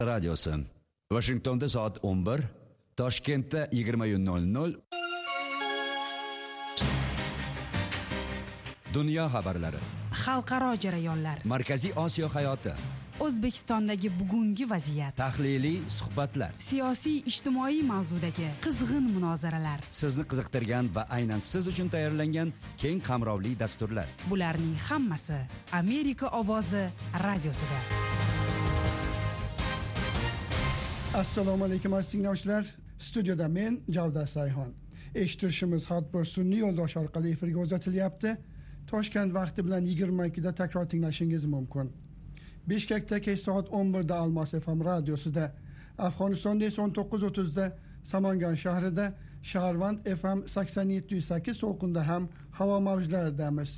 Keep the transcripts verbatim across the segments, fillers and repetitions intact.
radiosi. Washingtonda soat o'n bir, Toshkentda yigirma nol nol. Dunyo xabarlari, xalqaro jarayonlar, Markaziy Osiyo hayoti, O'zbekistondagi bugungi vaziyat, tahliliy suhbatlar, siyosiy ijtimoiy mavzudagi qizg'in munozaralar, sizni qiziqtirgan va aynan siz uchun tayyorlangan keng qamrovli dasturlar. Bularning hammasi Amerika ovozi radiosida. Assalomu alaykum aziz tinglovchilar. Studiyada men Javdar Sayxon. Eshittirishimiz har bir sun'iy yo'ldosh orqali efirga uzatilyapti. Toshkent vaqti bilan yigirma ikkida takror tinglashingiz mumkin. Bishkekda kech soat o'n birda Almos F M radiosida, Afg'onistonda esa o'n to'qqiz o'ttizda Samangan shahrida, Shaharvand F M sakson yetti nuqta sakkiz to'lqinda ham havo mavjlaridamiz.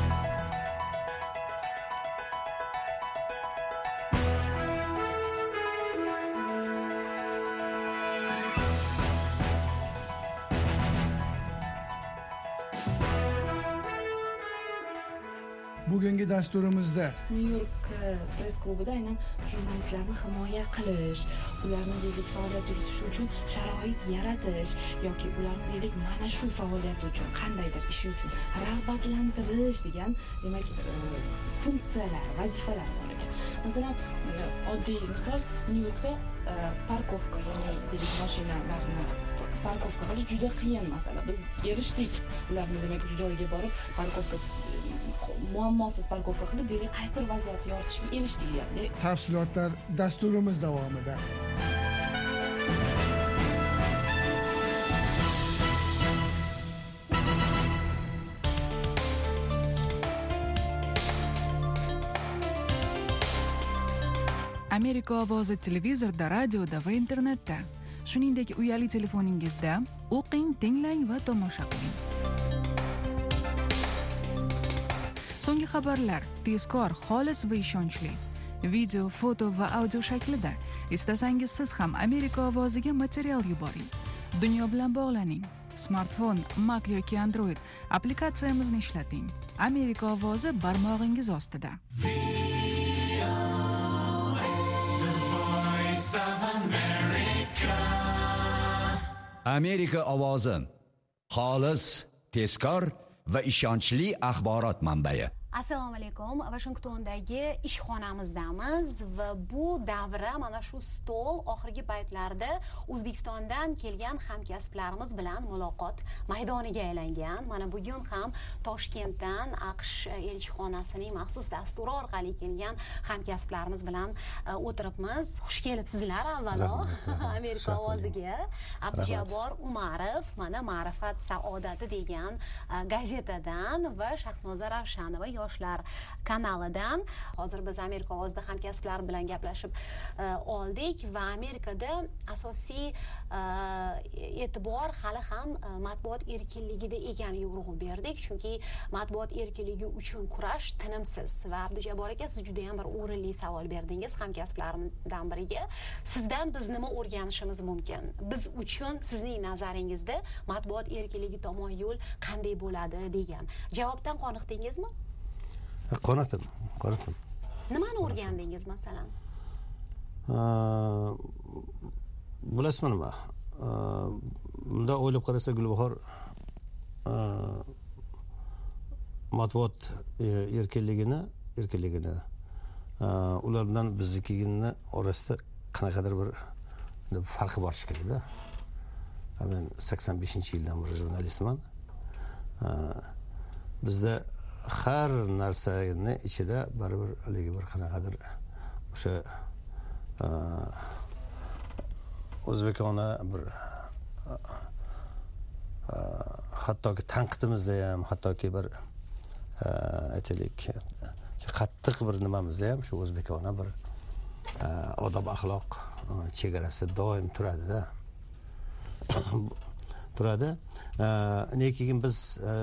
Bugungi dasturimizda Nyu-York press klubida aynan jurnalistlarni himoya qilish, ularni deylik faoliyat yuritish uchun sharoit yaratish yoki ularni deylik mana shu faoliyat uchun qandaydir ish uchun rag'batlantirish degan demak funksiyalar, vazifalar bor ekan. Masalan, oddiy misol Nyu-Yorkda parkovka, ya'ni deylik mashinalarni parkovka qilish juda qiyin masala. Biz erishdik ularni demak shu joyga borib parkovka muammosiz parkovka qilib deylik qaysidir vaziyatni yoritishga erishdik deyapti. Tafsilotlar dasturimiz davomida. Amerika ovozi televizorda, radioda va internetda, shuningdek uyali telefoningizda o'qing, tinglang va tomosha qiling. So'nggi xabarlar tezkor, xolis va ishonchli. Video, foto va audio shaklida. Istasangiz siz ham Amerika ovoziga material yuboring. Dunyo bilan bog'laning. Smartfon, Mac yoki Android applikatsiyamizni ishlating. Amerika ovozi barmog'ingiz ostida. Amerika ovozi. Xolis, tezkor va ishonchli axborot manbai. Assalomu alaykum. Washingtondagi ishxonamizdamiz va bu davra mana shu stol oxirgi paytlarda O'zbekistondan kelgan hamkasblarimiz bilan muloqot maydoniga aylangan. Mana bugun ham Toshkentdan AQSh elchixonasining maxsus dasturi orqali kelgan hamkasblarimiz bilan o'tiribmiz. Xush kelibsizlar avvalo Amerika ovoziga. Abdujabor Umarov mana Ma'rifat Saodati degan gazetadan va Shahnoza Ravshanova yoshlar kanalidan. Hozir biz Amerika ovozida hamkasblar bilan gaplashib uh, oldik va Amerikada asosiy uh, e'tibor hali ham uh, matbuot erkinligida ekaniga urg'u berdik, chunki matbuot erkinligi uchun kurash tinimsiz. Va Abdujabor aka, siz juda ham bir o'rinli savol berdingiz hamkasblarimdan biriga. Sizdan biz nima o'rganishimiz mumkin? Biz uchun sizning nazaringizda matbuot erkinligi tomon yo'l qanday bo'ladi degan. Javobdan qoniqdingizmi? Qoniqdim, qoniqdim. Nimani o'rgandingiz masalan? Bilasizmi nima? Bunda o'ylab qarasa Gulbahor matbuot erkinligini, erkinligini ulardan biznikini orasida qanaqadir bir farqi bor shekilli-da. Men sakson beshinchi yildan beri jurnalistman. Bizda har narsani ichida baribir haligi bir qanaqadir o'sha o'zbekona bir hattoki tanqidimizda ham, hattoki bir aytaylik qattiq bir nimamizda ham shu o'zbekona bir odob axloq chegarasi doim turadi-da. turadi. Lekin biz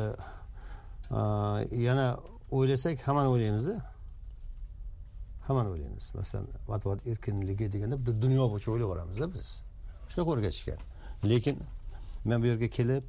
yana o'ylasak hammani o'ylaymiz-da. Hammani o'ylaymiz. Masalan, matbuot erkinligi deganda dunyo bo'yicha o'ylayveramiz-da biz. Shunaqa o'rgatishgan. Lekin men bu yerga kelib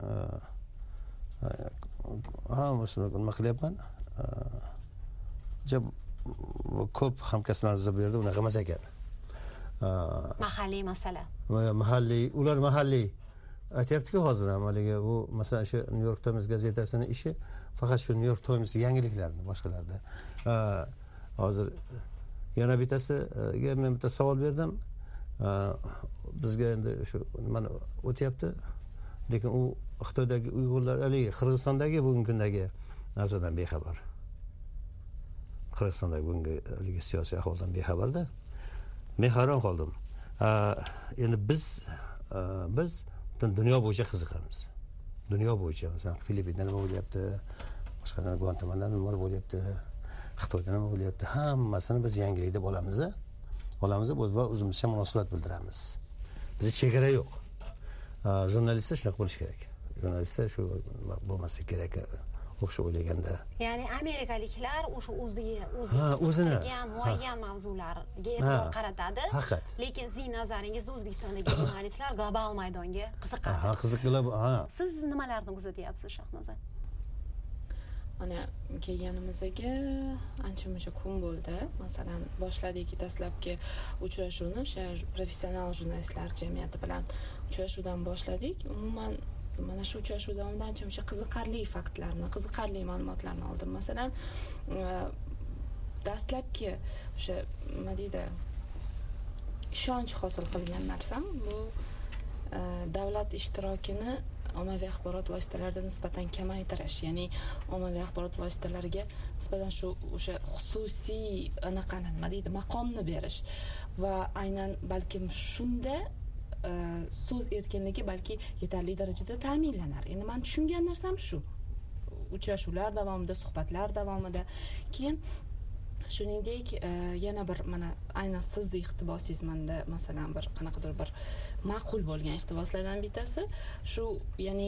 ha, musulmon nima qilyapman? Jab ko'p hamkasblarimiz bu yerda unaqa emas ekan. mahalliy masala. Mahalliy, ular mahalliy aytyapti-ku hozir ham haligi bu masalan shu New York Times gazetasining ishi faqat shu New York Times yangiliklarni boshqalarda. Hozir yana bittasiga men bitta savol berdim. Bizga endi shu mana o'tyapti. Lekin u Xitoydagi Uyg'urlar, haligi Qirg'izistondagi bugungi kundagi narsadan bexabar. Qirg'izistondagi bugungi haligi siyosiy ahvoldan bexabarda. Men hayron qoldim. Endi biz biz butun dunyo bo'yicha qiziqamiz. Dunyo bo'yicha masalan Filippinda nima bo'lyapti, boshqa Guantanamada nima bo'lyapti, Xitoyda nima bo'lyapti, hammasini biz yangilik deb olamiz-da. Olamiz va o'zimizcha munosabat bildiramiz. Bizda chegara yo'q. Jurnalistlar shunaqa bo'lishi kerak. Jurnalistlar shu bo'lmasa kerak o'xsha o'ylaganda. Ya'ni amerikaliklar o'sha o'ziga o'zini muayyan mavzularga e'tibor qaratadi. Haqiqat. Lekin sizning nazaringizda O'zbekistondagi jurnalistlar global maydonga qiziqadi. Ha, qiziqlar. Ha. Siz nimalarni kuzatyapsiz, Shahnoza? Mana kelganimizga ancha-muncha kun bo'ldi. Masalan, boshladik dastlabki uchrashuvni o'sha professional jurnalistlar jamiyati bilan uchrashuvdan boshladik. Umuman mana shu uchrashuv davomida ancha-muncha qiziqarli faktlarni, qiziqarli ma'lumotlarni oldim. Masalan, dastlabki o'sha nima deydi, ishonch hosil qilgan narsam bu davlat ishtirokini ommaviy axborot vositalarida nisbatan kamaytirish, ya'ni ommaviy axborot vositalariga nisbatan shu o'sha xususiy anaqani nima deydi, maqomni berish va aynan balkim shunda so'z erkinligi balki yetarli darajada ta'minlanar. Endi men tushungan narsam shu. Uchrashuvlar davomida, suhbatlar davomida, keyin shuningdek yana bir mana aynan sizni iqtibosingizda masalan bir qanaqadir bir ma'qul bo'lgan iqtiboslardan bittasi shu, ya'ni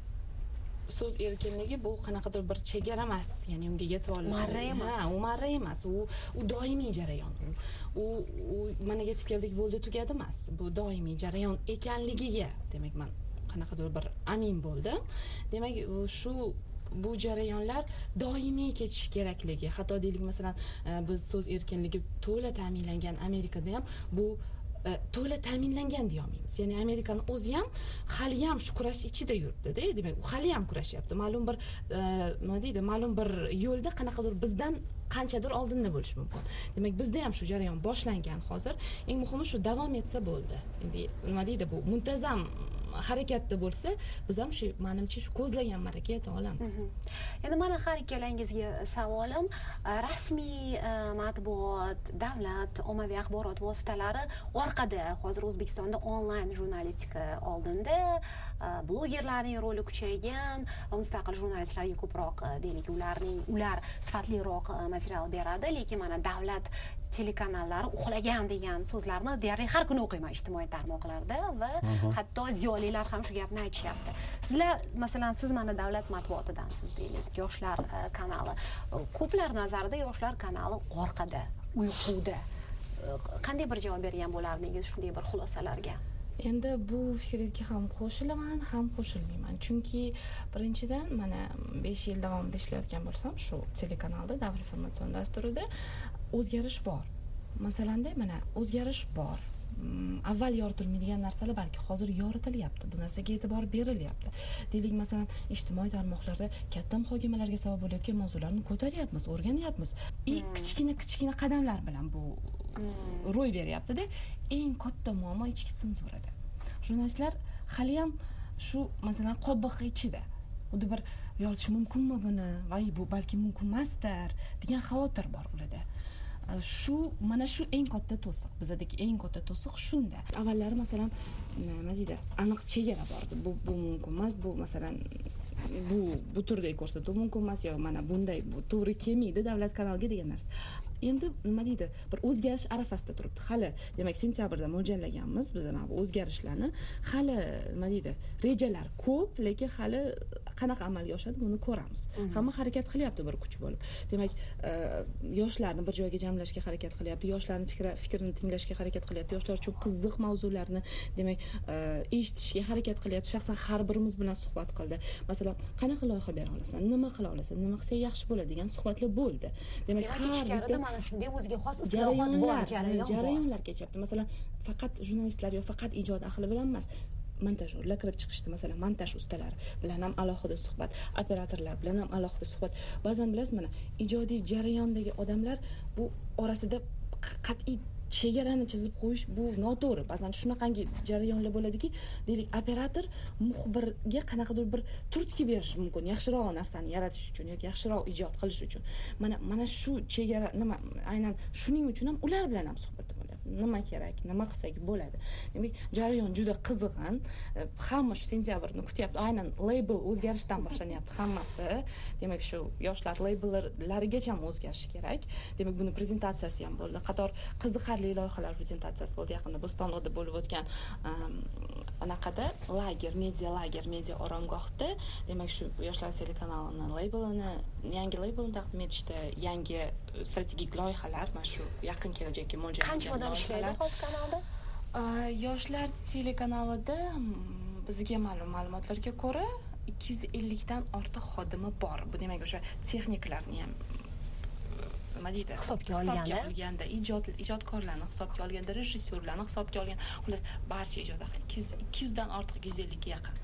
so'z erkinligi bu qanaqadir bir chegara emas, ya'ni unga yetib olmaydi. Ha, u marra emas, u u doimiy jarayon. U u mana yetib keldik bo'ldi tugadi emas. Bu doimiy jarayon ekanligiga, demak men qanaqadir bir amin bo'ldim. Demak, shu bu jarayonlar doimiy ketishi kerakligi, hatto deylik masalan biz so'z erkinligi to'la ta'minlangan Amerikada ham bu to'la ta'minlangan deya olmaymiz. Ya'ni Amerikani o'zi ham hali ham shu kurash ichida yuribdi-da. Demak, u hali ham kurashyapti. Ma'lum bir nima deydi, ma'lum bir yo'lda qanaqadir bizdan qanchadir oldinda bo'lishi mumkin. Demak, bizda ham shu jarayon boshlangan hozir. Eng muhimi shu davom etsa bo'ldi. Endi nima deydi, bu muntazam harakatda bo'lsa, biz ham shu menimcha shu ko'zlagan maraka yeta olamiz. Endi mana har ikkalangizga savolim, rasmiy matbuot, davlat, ommaviy axborot vositalari orqada hozir O'zbekistonda onlayn jurnalistika oldinda, blogerlarning roli kuchaygan va mustaqil jurnalistlarga ko'proq deylik ularning ular sifatliroq material beradi, lekin mana davlat telekanallari uxlagan degan so'zlarni deyarli har kuni o'qiyman ijtimoiy tarmoqlarda va hatto ziyolilar ham shu gapni aytishyapti. Sizlar masalan siz mana davlat matbuotidansiz deylik, yoshlar kanali. Ko'plar nazarida yoshlar kanali orqada, uyquda. Qanday bir javob bergan bo'lardingiz shunday bir xulosalarga? Endi bu fikringizga ham qo'shilaman, ham qo'shilmayman. Chunki birinchidan mana besh yil davomida ishlayotgan bo'lsam, shu telekanalda, Davr informatsion dasturida o'zgarish bor. Masalanda mana o'zgarish bor. Avval yoritilmaydigan narsalar balki hozir yoritilyapti. Bu narsaga e'tibor berilyapti. Deylik masalan, ijtimoiy tarmoqlarda katta muhokamalarga sabab bo'layotgan mavzularni ko'taryapmiz, o'rganyapmiz. Eng kichkina-kichkina qadamlar bilan bu ro'y beryapti-da. Eng katta muammo ichki senzurada. Jurnalistlar hali ham shu masalan qobiq ichida. Unda bir yoritish mumkinmi buni? Va bu balki mumkin emasdir degan xavotir bor ularda. Shu mana shu eng katta to'siq. Bizdagi eng katta to'siq shunda. Avvallari masalan nima deydi? Aniq chegara bordi. Bu bu mumkin emas, bu masalan bu bu turda ko'rsatuv mumkin emas yo mana bunday bu to'g'ri kelmaydi davlat kanaliga degan narsa. Endi nima deydi? Bir o'zgarish arafasida turibdi. Hali, demak, sentyabrda mo'ljallaganmiz biz mana bu o'zgarishlarni. Hali nima deydi? Rejalar ko'p, lekin hali qanaqa amalga oshadi buni ko'ramiz. Hamma harakat qilyapti bir kuch bo'lib. Demak, yoshlarni bir joyga jamlashga harakat qilyapti, yoshlarning fikri fikrini tinglashga harakat qilyapti, yoshlar uchun qiziq mavzularni, demak, eshitishga harakat qilyapti. Shaxsan har birimiz bilan suhbat qildi. Masalan, qanaqa loyiha bera olasan, nima qila olasan, nima qilsa yaxshi bo'ladi degan suhbatlar bo'ldi. Demak, ichkarida mana shunday o'ziga xos islohot bor, jarayon jarayonlar kechyapti. Masalan, faqat jurnalistlar yo faqat ijod ahli bilan emas, montajyorlar kirib chiqishdi. Masalan, montaj ustalari bilan ham alohida suhbat, operatorlar bilan ham alohida suhbat. Ba'zan bilasizmi, mana ijodiy jarayondagi odamlar bu orasida qat'iy chegarani chizib qo'yish bu noto'g'ri. Ba'zan shunaqangi jarayonlar bo'ladiki, deylik, operator muxbirga qanaqadir bir turtki berish mumkin, yaxshiroq narsani yaratish uchun yoki yaxshiroq ijod qilish uchun. Mana mana shu chegara nima, aynan shuning uchun ham ular bilan ham suhbat bo'lyapti. Nima kerak, nima qilsak bo'ladi. Demak, jarayon juda qiziqan. Hamma shu sentyabrni kutyapti. Aynan label o'zgarishdan boshlanyapti hammasi. Demak, shu yoshlar labellarigacha ham o'zgarishi kerak. Demak, buni prezentatsiyasi ham bo'ldi. Qator qiziqarli loyihalar prezentatsiyasi bo'ldi yaqinda Bo'stonliqda bo'lib o'tgan anaqada lager, media lager, media oromgohda. Demak, shu yoshlar telekanalini labelini, yangi labelni taqdim etishda, yangi strategik loyihalar, mana shu yaqin kelajakka mo'ljallangan. Qancha odam ishlaydi hozir kanalda? Yoshlar telekanalida bizga ma'lum ma'lumotlarga ko'ra ikki yuz ellik dan ortiq xodimi bor. Bu demak, o'sha texniklarni ham nima deydi, hisobga olganda, ijod ijodkorlarni hisobga olganda, rejissyorlarni hisobga olgan, xullas barcha ijod ahli ikki yuz dan ortiq, ikki yuz ellik ga yaqin.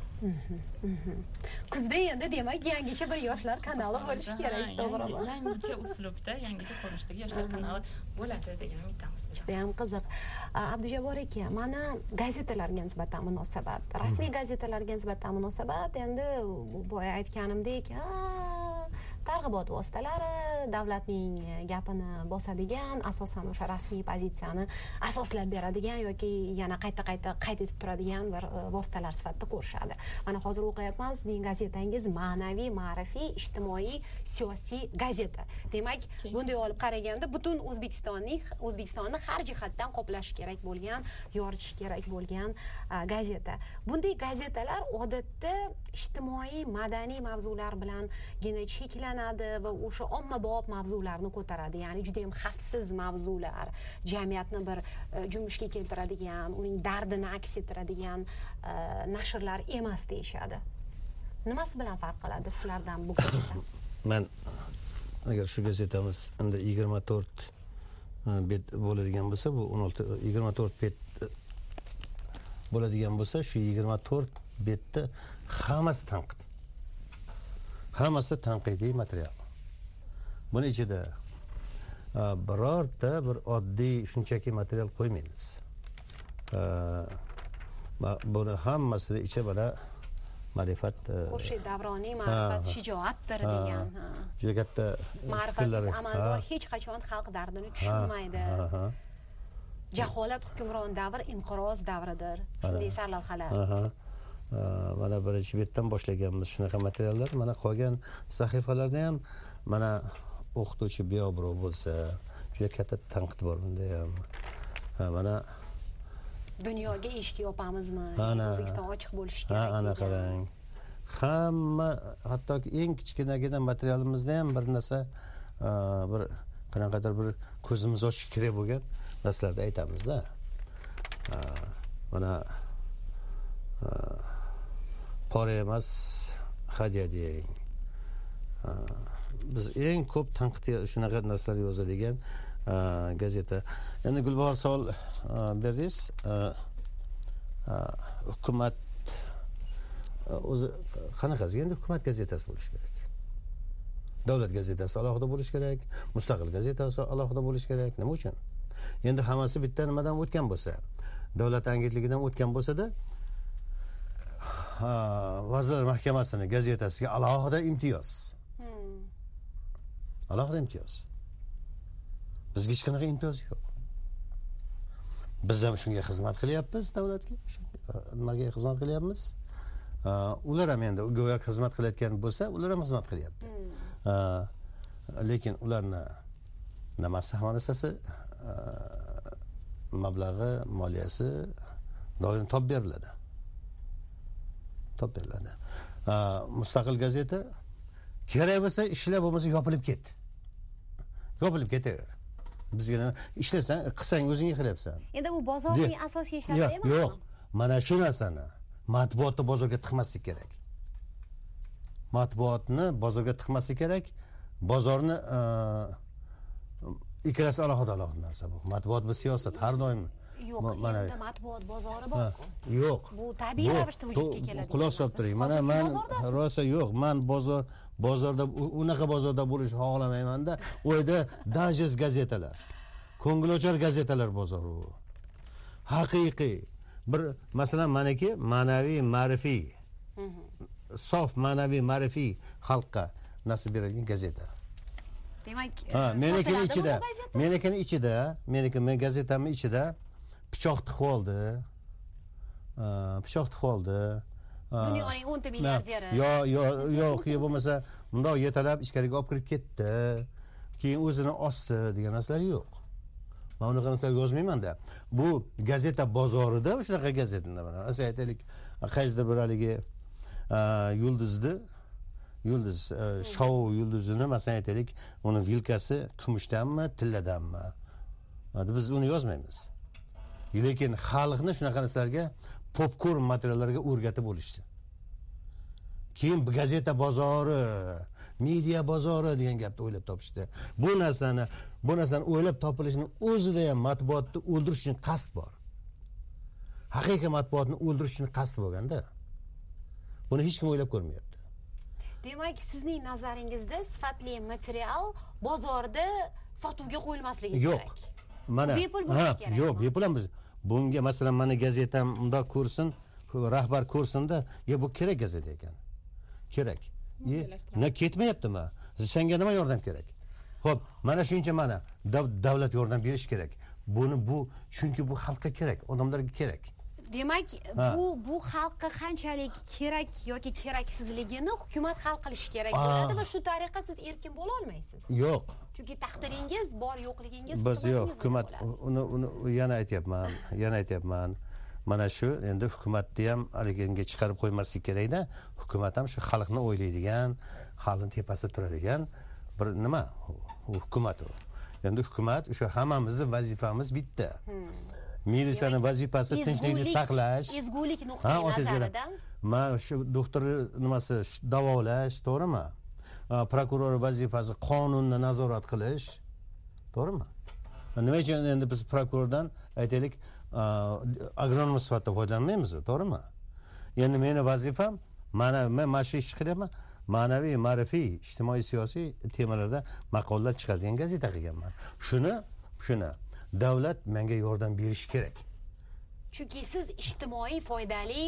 Kuzda endi demak yangicha bir yoshlar kanali bo'lishi kerak, to'g'rimi? Yangicha uslubda, yangicha ko'rinishdagi yoshlar kanali bo'ladi degan umiddamiz. Juda ham qiziq. Abdujabbor aka, mana gazetalarga nisbatan munosabat, rasmiy gazetalarga nisbatan munosabat, endi boya aytganimdek, targ'ibot vositalari davlatning gapini bosadigan, asosan o'sha rasmiy pozitsiyani asoslab beradigan yoki yana qayta-qayta qayd etib turadigan bir vositalar sifatida ko'rishadi. Mana hozir o'qiyapmiz, sizning gazetangiz ma'naviy, ma'rifiy, ijtimoiy, siyosiy gazeta. Demak, bunday olib qaraganda butun O'zbekistonning O'zbekistonni har jihatdan qoplash kerak bo'lgan, yoritish kerak bo'lgan gazeta. Bunday gazetalar odatda ijtimoiy, madaniy mavzular bilangina cheklanadi va o'sha ommabop mavzularni ko'taradi. Ya'ni juda ham xavfsiz mavzular, jamiyatni bir junbushga keltiradigan, uning dardini aks ettiradigan nashrlar emas deyishadi. Nimasi bilan farq qiladi shulardan bu gazeta? Men agar shu gazetamiz endi yigirma to'rt bet bo'ladigan bo'lsa, bu o'n olti yigirma to'rt bet bo'ladigan bo'lsa, shu yigirma to'rt betda hammasi tanqid. Hammasi tanqidiy material. Buni ichida birorta bir oddiy shunchaki material qo'ymaymiz. Buni hammasida ichi mana ma'rifat, Xurshid Davroniy ma'rifat shijoatdir degan. Juda katta fikrlar. Amaldor hech qachon xalq dardini tushunmaydi. Jaholat hukmron davr inqiroz davridir. Shunday sarlavhalar. Mana birinchi betdan boshlaganmiz shunaqa materiallar. Mana qolgan sahifalarda ham mana o'qituvchi beobro' bo'lsa, juda katta tanqid bor bunda ham. Mana dunyoga eshik yopamizmi? O'zbekiston ochiq bo'lishi kerak. Ha, ana qarang. Hamma, hattoki eng kichkinagina materialimizda ham bir narsa, bir qanaqadir bir ko'zimiz ochish kerak bo'lgan narsalarni aytamiz-da. Mana pora emas, hadya deng. Biz eng ko'p tanqid shunaqa narsalar yozadigan gazeta. Endi Gulbahor savol berdingiz. Hukumat o'zi qanaqasiga endi hukumat gazetasi bo'lishi kerak. Davlat gazetasi alohida bo'lishi kerak, mustaqil gazetasi alohida bo'lishi kerak. Nima uchun? Endi hammasi bitta nimadan o'tgan bo'lsa, davlat agentligidan o'tgan bo'lsa-da, Vazirlar Mahkamasining gazetasiga alohida imtiyoz. Hmm. Alohida imtiyoz. Bizga hech qanaqa imtiyoz yo'q. Biz ham shunga xizmat qilyapmiz davlatga. Nimaga xizmat qilyapmiz? Ular ham endi go'yo xizmat qilayotgan bo'lsa, ular ham xizmat qilyapti. Hmm. Lekin ularni nimasi hamma narsasi mablag'i, moliyasi doim top beriladi. Top beriladi. mustaqil gazeta kerak bo'lsa ishlar, bo'lmasa yopilib ketdi. Yopilib ketaver. Bizga ishlasang, qilsang o'zing qilyapsan. Endi bu bozorning asosiy sharti emas. Yo'q, mana shu narsani matbuotni bozorga tiqmaslik kerak. Matbuotni bozorga tiqmaslik kerak. Bozorni ikkalasi alohida alohida narsa bu. Matbuot bu siyosat har doim. Yo'q, endi matbuot bozori bor-ku. Yo'q. Bu tabiiy ravishda vujudga keladi. Quloq solib turing. Mana men rosa yo'q. Men bozor bozorda unaqa bozorda bo'lishni xohlamayman-da. U yerda dajez gazetalar, ko'ngilochar gazetalar bozori u. Haqiqiy bir masalan meniki ma'naviy, ma'rifiy, sof ma'naviy, ma'rifiy xalqqa nasib beradigan gazeta. Demak, ha, menikini ichida, menikini ichida, meniki men gazetamni ichida pichoq tiqib oldi. Pichoq tiqib oldi. Dunyoning o'nta milliarderi. Yo, yo, yo'q, bo'lmasa bundoq yetalab ichkariga olib kirib ketdi. Keyin o'zini osdi degan narsalar yo'q. Men unaqa narsalar yozmayman-da. Bu gazeta bozorida shunaqa gazetanda mana. Asal aytaylik, qaysidir bir haligi yulduzni, yulduz shou yulduzini masalan aytaylik, uni vilkasi kumushdanmi, tilladanmi? Biz uni yozmaymiz. Lekin xalqni shunaqa narsalarga popkorn materiallarga o'rgatib bo'lishdi. Keyin gazeta bozori, media bozori degan gapni o'ylab topishdi. Bu narsani, bu narsani o'ylab topilishining o'zida ham matbuotni o'ldirish uchun qasd bor. Haqiqiy matbuotni o'ldirish uchun qasd bo'lganda, buni hech kim o'ylab ko'rmayapti. Demak, sizning nazaringizda sifatli material bozorda sotuvga qo'yilmasligi kerak. Yo'q. Mana bepul bo'lishi kerak. Yo'q, bepul ham bunga masalan meni gazetam undoq ko'rsin, rahbar ko'rsinda, "Ya bu kerak gazeta ekan." Kerak. Na ketmayaptimi? Senga nima yordam kerak? Xo'p, mana shuncha mana davlat yordam berish kerak. Buni bu chunki bu xalqqa kerak, odamlarga kerak. Demak, bu bu xalqqa qanchalik kerak yoki keraksizligini hukumat hal qilishi kerak bo'ladi va shu tariqa siz erkin bo'la olmaysiz. Yo'q. Chunki taqdiringiz bor yo'qligingiz biz yo'q, hukumat uni uni yana aytyapman, yana aytyapman. Mana shu endi hukumatni ham haliginga chiqarib qo'ymaslik kerak-da. Hukumat ham shu xalqni o'ylaydigan, xalqning tepasida turadigan bir nima? Hukumat u. Endi hukumat o'sha hammamizning vazifamiz bitta. Militsiyaning vazifasi tinchlikni saqlash, ezgulik nuqtai nazaridan. Men shu doktor nimasi davolash, to'g'rimi? Prokuror vazifasi qonunni nazorat qilish, to'g'rimi? Nima uchun endi biz prokurordan aytaylik, agronom sifatida foydalanmaymiz, to'g'rimi? Endi meni vazifam, mana men mana shu ish qilyapman, ma'naviy, ma'rifiy, ijtimoiy, siyosiy temalarda maqolalar chiqaradigan gazeta qilganman. Shuni, shuni davlat menga yordam berishi kerak. Chunki siz ijtimoiy foydali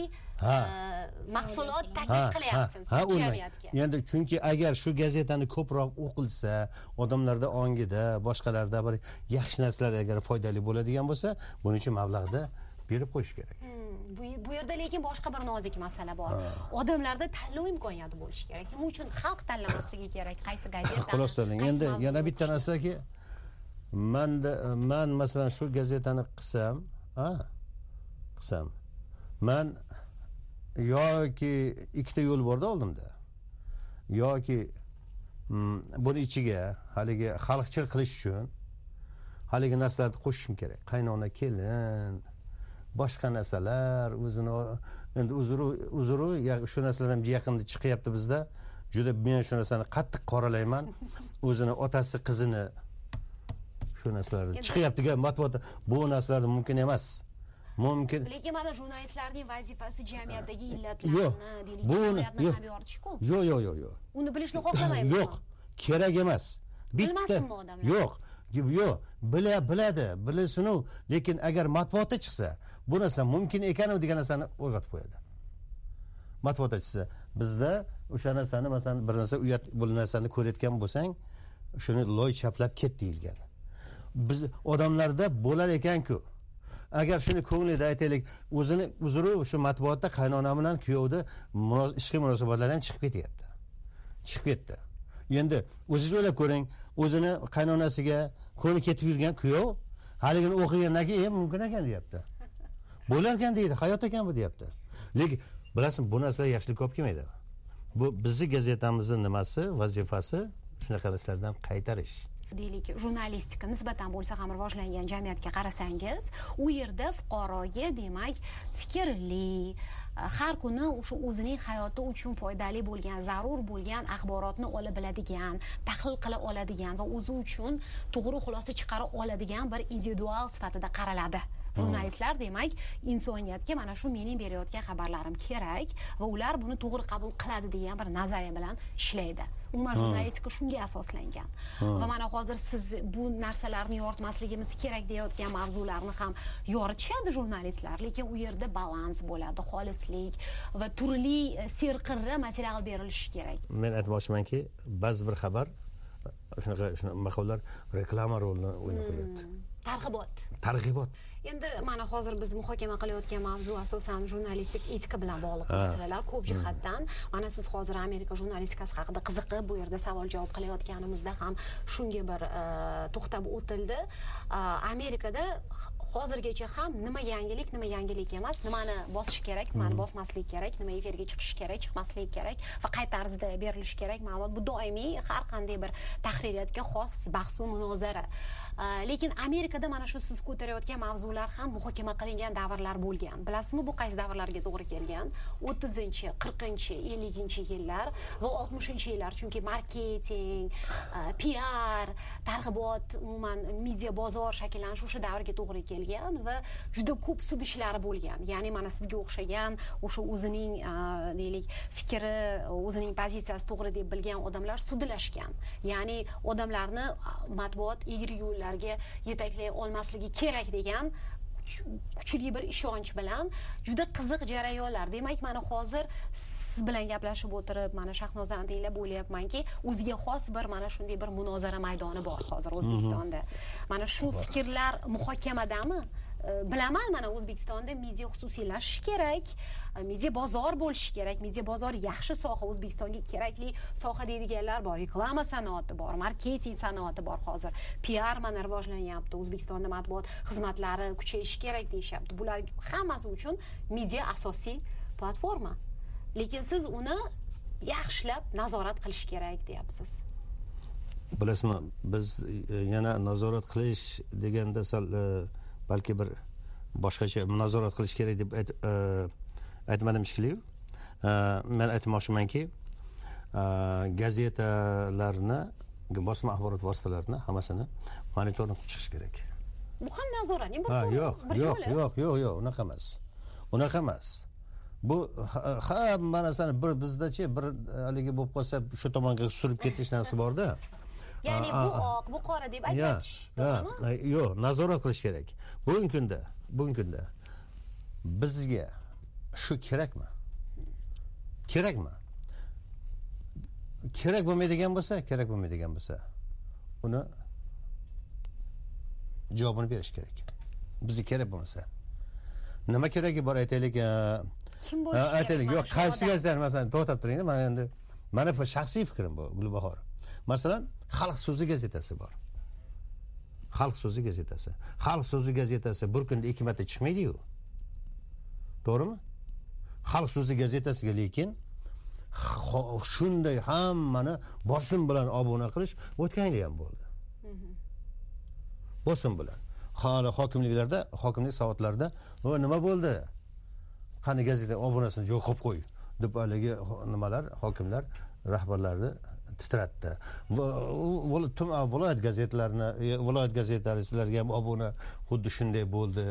mahsulot taklif qilyapsiz jamiyatga. Endi chunki agar shu gazetani ko'proq o'qilsa, odamlarda ongida, boshqalarda bir yaxshi narsalar agar foydali bo'ladigan bo'lsa, buning uchun mablag'da berib qo'yish kerak. Bu, bu yerda lekin boshqa bir nozik masala bor. Odamlarda tanlov imkoniyati bo'lishi kerak. Nima uchun xalq tanlamasligi kerak? Qaysi gazeta? Xulosa qiling. Endi yana bitta narsaki, men men masalan shu gazetani qilsam, ha, qilsam, men yoki ikkita yo'l borda oldimda. Yoki buni ichiga haligi xalqchil qilish uchun haligi narsalarni qo'shishim kerak. Qaynona, kelin, boshqa narsalar, o'zini endi uzru uzru shu narsalar ham yaqinda chiqyapti bizda. Juda men shu narsani qattiq qoralayman. O'zini otasi, qizini shu narsalar chiqyapti-ga matbuotda bu narsalar mumkin emas. Mumkin. Lekin mana jurnalistlarning vazifasi jamiyatdagi illatlarni, deylik, ham yoritish-ku. Yo'q, yo'q, yo'q, yo'q. Uni bilishni xohlamayman. Yo'q, kerak emas. Bilmasinmi odamlar? Yo'q, yo'q, bila biladi, bilsin u, lekin agar matbuotda chiqsa, bu narsa mumkin ekan degan narsani o'rgatib qo'yadi. Matbuotda chiqsa, bizda o'sha narsani masalan bir narsa uyat bu narsani ko'rayotgan bo'lsang, shuni loy chaplab ket deyilgan. Biz odamlarda bo'lar ekan-ku. Agar shuni ko'nglida aytaylik, o'zini uzri shu matbuotda qaynona bilan kuyovda ishqiy munosabatlar ham chiqib ketyapti. Chiqib ketdi. Endi o'zingiz o'ylab ko'ring, o'zini qaynonasiga ko'ni ketib yurgan kuyov haligini o'qigandan keyin mumkin ekan deyapti. Bo'lar ekan deydi, hayot ekan bu deyapti. Lekin bilasizmi, bu narsalar yaxshilik olib kelmaydi. bu bizni gazetamizning nimasi, vazifasi shunaqa narsalardan qaytarish. deylik jurnalistika nisbatan bo'lsa ham rivojlangan jamiyatga qarasangiz, u yerda fuqaroga demak fikrli, har kuni o'sha o'zining hayoti uchun foydali bo'lgan, zarur bo'lgan axborotni ola biladigan, tahlil qila oladigan va o'zi uchun to'g'ri xulosa chiqara oladigan bir individual sifatida qaraladi. Jurnalistlar demak insoniyatga mana shu mening berayotgan xabarlarim kerak va ular buni to'g'ri qabul qiladi degan bir nazariya bilan ishlaydi. Umuman jurnalistika shunga asoslangan. Va mana hozir siz bu narsalarni yoritmasligimiz kerak deyotgan mavzularni ham yoritishadi jurnalistlar, lekin u yerda balans bo'ladi, xolislik va turli serqirra material berilishi kerak. Men aytmoqchimanki, ba'zi bir xabar shunaqa shunaqa maqollar reklama rolini o'ynab qo'yapti. Targ'ibot. Targ'ibot. Endi mana hozir biz muhokama qilayotgan mavzu asosan jurnalistik etika bilan bog'liq masalalar ko'p jihatdan. Mana siz hozir Amerika jurnalistikasi haqida qiziqib bu yerda savol-javob qilayotganimizda ham shunga bir to'xtab o'tildi. Amerikada hozirgacha ham nima yangilik, nima yangilik emas, nimani bosish kerak, nimani bosmaslik kerak, nima efirga chiqish kerak, chiqmaslik kerak va qay tarzda berilishi kerak ma'lumot. Bu doimiy har qanday bir tahririyatga xos bahs va munozara. Lekin Amerikada mana shu siz ko'tarayotgan mavzular ham muhokama qilingan davrlar bo'lgan. Bilasizmi, bu qaysi davrlarga to'g'ri kelgan? o'ttizinchi, qirqinchi, elliginchi yillar va oltmishinchi yillar. Chunki marketing, P R, targ'ibot, umuman media bozor shakllanishi o'sha davrga to'g'ri kelgan va juda ko'p sud ishlari bo'lgan. Ya'ni mana sizga o'xshagan o'sha o'zining deylik fikri, o'zining pozitsiyasi to'g'ri deb bilgan odamlar sudlashgan. Ya'ni odamlarni matbuot egri yo'llarga yetaklay olmasligi kerak degan kuchli bir ishonch bilan juda qiziq jarayonlar. Demak, mana hozir siz bilan gaplashib o'tirib, mana Shahnoza antinglab o'ylayapmanki, o'ziga xos bir mana shunday bir munozara maydoni bor hozir O'zbekistonda. Mana shu fikrlar muhokamadami? Bilaman, mana O'zbekistonda media xususiylashish kerak, media bozor bo'lishi kerak, media bozor yaxshi soha, O'zbekistonga kerakli soha deydiganlar bor, reklama sanoati bor, marketing sanoati bor hozir. P R mana rivojlanyapti, O'zbekistonda matbuot xizmatlari kuchayishi kerak deyishyapti. Bular hammasi uchun media asosiy platforma. Lekin siz uni yaxshilab nazorat qilish kerak deyapsiz. Bilasizmi, biz yana nazorat qilish deganda sal balki bir boshqacha nazorat qilish kerak deb aytmadim shekilli. Men aytmoqchimanki, gazetalarni, bosma axborot vositalarini hammasini monitoring qilib chiqish kerak. Bu ham nazorat, nima ha, yo'q, yo'q, yo'q, yo'q, yo'q, unaqa emas. Unaqa emas. Bu hamma narsani bir bizdachi bir haligi bo'lib qolsa shu tomonga surib ketish narsa borda. Ya'ni bu oq, bu qora deb aytish, to'g'rimi? Yo'q, nazorat qilish kerak. Bugungi kunda, bugungi kunda bizga shu kerakmi? Kerakmi? Kerak bo'lmaydigan bo'lsa, kerak bo'lmaydigan bo'lsa, uni javobini berish kerak. Bizga kerak bo'lmasa. Nima keragi bor aytaylik, kim bo'lishi kerak? Aytaylik, yo'q, qaysi gazetalar masalan to'xtab turing, mana endi mana bu shaxsiy fikrim bu, Gulbahor. Masalan, Xalq so'zi gazetasi bor. Xalq so'zi gazetasi. Xalq so'zi gazetasi bir kunda ikki marta chiqmaydi-yu. To'g'rimi? Xalq so'zi gazetasiga lekin shunday hammani bosim bilan obuna qilish o'tgan yil ham bo'ldi. Bosim bilan. Hali hokimliklarda, hokimlik soatlarida nima bo'ldi? Qani gazeta obunasini joy qo'yib qo'y deb haligi nimalar, hokimlar rahbarlarni titratdi. Viloyat gazetalarini, viloyat gazetalariga ham obuna xuddi shunday bo'ldi.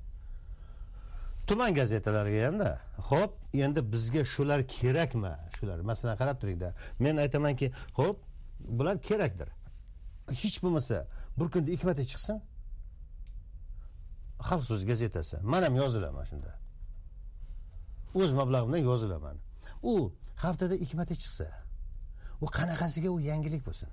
Tuman gazetalariga ham-da. Xo'p, endi bizga shular kerakmi? Shular, masalan, qarab turingda. Men aytamanki, xo'p, bular kerakdir. Hech bo'lmasa bir kunda ikki marta chiqsin. Xalq so'zi gazetasi. Men ham yozilaman shunda. O'z mablag'imdan yozilaman. U haftada ikki marta chiqsa, u qanaqasiga u yangilik bo'lsin.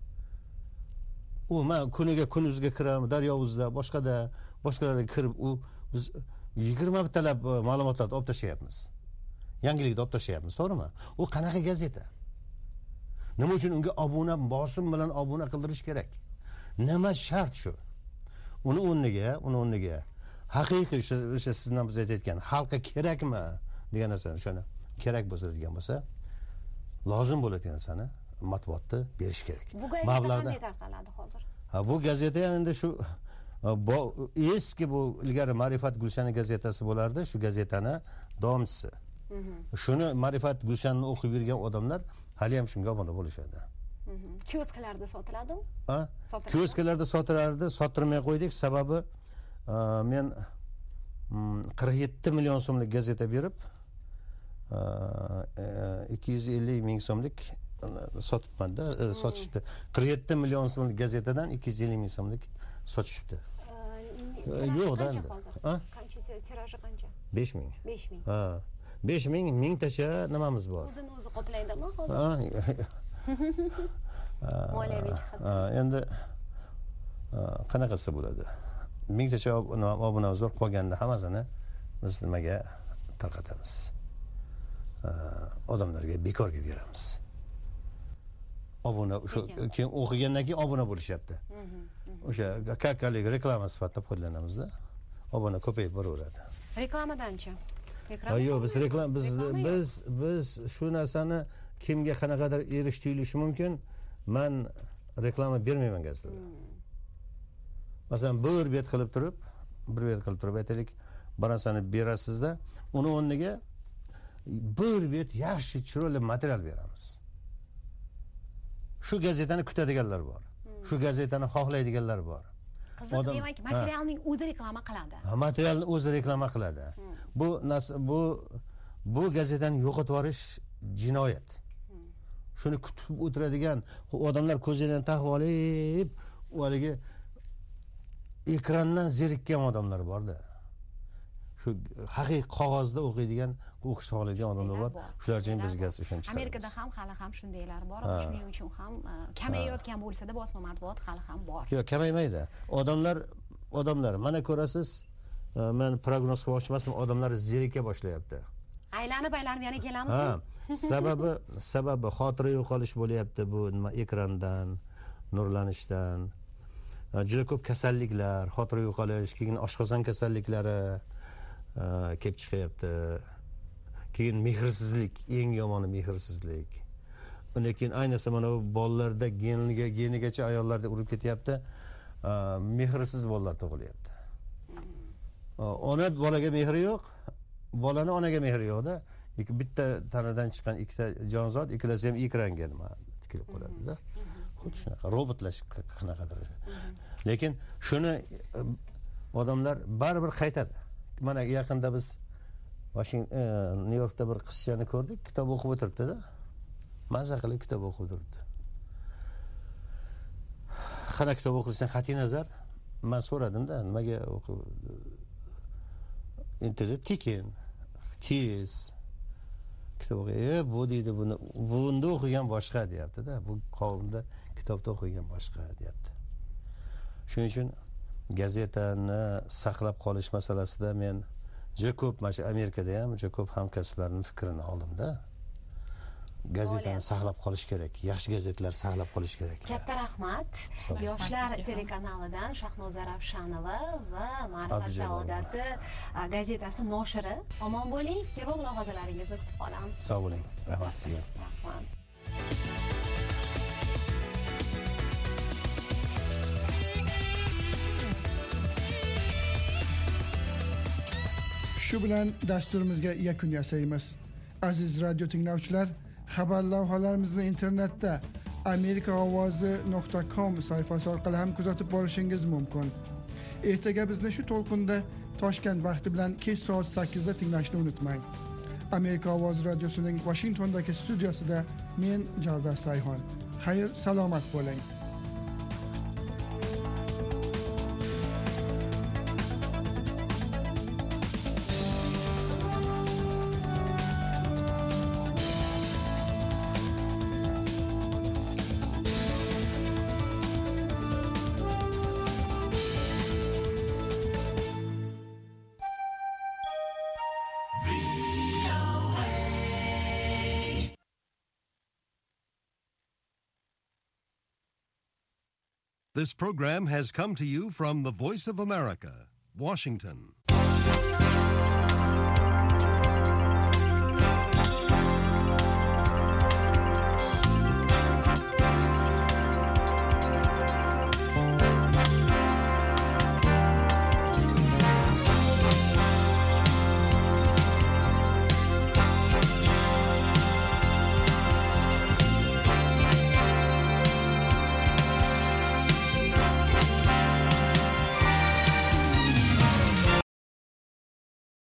U men kuniga kunuzga kiraman, Daryovuzda, boshqada, boshqalarga kirib, u biz yigirma talab ma'lumotlarni olib tashlayapmiz. Yangilikni olib tashlayapmiz, to'g'rimi? U qanaqa gazeta? Nima uchun unga obuna, bosim bilan obuna qildirish kerak? Nima shart shu? Uni o'rniga, uni o'rniga haqiqiy o'sha o'sha sizdan biz aytayotgan xalqqa kerakmi degan narsani, shuni kerak bo'lsa degan bo'lsa, lozim bo'ladigan narsani matbuotda berish kerak. Bu gazeta qanday tarqaladi hozir? Ha, bu gazeta ham endi shu eski bu ilgari Ma'rifat Gulshani gazetasi bo'lardi, shu gazetani davomchisi. Shuni Ma'rifat Gulshanni o'qib yurgan odamlar hali ham shunga obuna bo'lishadi. Kiosklarda sotiladimi? Ha? Kiosklarda sotilardi, sotirmay qo'ydik. Sababi men qirq yetti million so'mlik gazeta berib ikki yuz ellik ming so'mlik sotibman-da, sotishdi. qirq yetti million so'mlik gazetadan ikki yuz ellik ming so'mlik sotishibdi. Yo'q-da endi. Ha? Qancha tiraji qancha? besh ming. besh ming. Ha. besh ming mingtacha nimamiz bor. O'zini o'zi qoplaydimi hozir? Ha. Moliyaviy jihatdan. Endi qanaqasi bo'ladi? Mingtacha obunamiz bor, qolganda hammasini biz nimaga tarqatamiz? Odamlarga bekorga beramiz. Obuna o'sha keyin o'qigandan keyin obuna bo'lishyapti. O'sha kakalik reklama sifatida foydalanamiz-da. Obuna ko'payib boraveradi. Reklamadanchi? Yo'q, biz reklam biz biz biz shu narsani kimga qanaqadir erish tuyulishi mumkin. Men reklama bermayman gazetada. Masalan, bir bet qilib turib, bir bet qilib turib aytaylik, bir narsani berasizda, uni o'rniga bir bet yaxshi chiroyli material beramiz. Shu gazetani kutadiganlar bor. Shu gazetani xohlaydiganlar bor. Qiziq, demak, materialning o'zi reklama qiladi. Ha, materialni o'zi reklama qiladi. Bu bu bu gazetani yo'qotib yuborish jinoyat. Shuni kutib o'tiradigan odamlar ko'zlarini taqib olib, ularga ekrandan zerikkan odamlar bor-da. Shu haqiqiy qog'ozda o'qiydigan, o'qishni xohlaydigan odamlar bor. Shular uchun biz gaz ishonch chiqaramiz. Amerikada ham hali ham shundaylar bor. Shuning uchun ham kamayayotgan bo'lsa-da, bosma matbuot hali ham bor. Yo'q, kamaymaydi. Odamlar odamlar mana ko'rasiz, men prognoz qilmoqchi emasman, odamlar zerika boshlayapti. Aylanib aylanib yana kelamizmi? Ha, sababi sababi xotira yo'qolish bo'lyapti bu nima ekrandan, nurlanishdan. Juda ko'p kasalliklar, xotira yo'qolish, keyin oshqozon kasalliklari kelib chiqyapti. Keyin mehrsizlik, eng yomoni mehrsizlik. Undan keyin ayniqsa mana bu bolalarda geniga genigacha ayollarda urib ketyapti. Mehrsiz bolalar tug'ilyapti. Ona bolaga mehri yo'q, bolani onaga mehri yo'q-da. Bitta tanadan chiqqan ikkita jonzot, ikkalasi ham ekranga nima tikilib qoladi-da. Xuddi shunaqa robotlashib qanaqadir. Lekin shuni odamlar baribir qaytadi. Mana yaqinda biz Washington, New Yorkda bir qizchani ko'rdik, kitob o'qib o'tiribdi-da. Maza qilib kitob o'qib o'tiribdi. Qana kitob o'qilishdan qat'iy nazar, men so'radim-da, nimaga o'qib internet tekin, tez kitob o'qiy, bu deydi, buni bunda o'qigan boshqa deyapti-da. Bu qavmda kitobda o'qigan boshqa deyapti. Shuning uchun gazetani saqlab qolish masalasida men juda ko'p, mana shu Amerikada ham juda ko'p hamkasblarning fikrini oldim-da. Gazetani saqlab qolish kerak. Yaxshi gazetalar saqlab qolish kerak. Katta rahmat. Yoshlar telekanalidan Shahnoza Ravshanova va Ma'rifat Saodati gazetasi noshiri. Omon bo'ling. Fikr va mulohazalaringizni kutib qolamiz. Sog' bo'ling. Rahmat sizga. Rahmat. Shu bilan dasturimizga yakun yasaymiz. Aziz radio tinglovchilar, xabar lavhalarimizni internetda amerika ovozi nuqta com sayfasi orqali ham kuzatib borishingiz mumkin. Ertaga bizni shu to'lqinda Toshkent vaqti bilan kech soat sakkizda tinglashni unutmang. Amerika ovozi radiosining Washingtondagi studiyasida men Javdar Sayhon. Xayr, salomat bo'ling. This program has come to you from the Voice of America, Washington.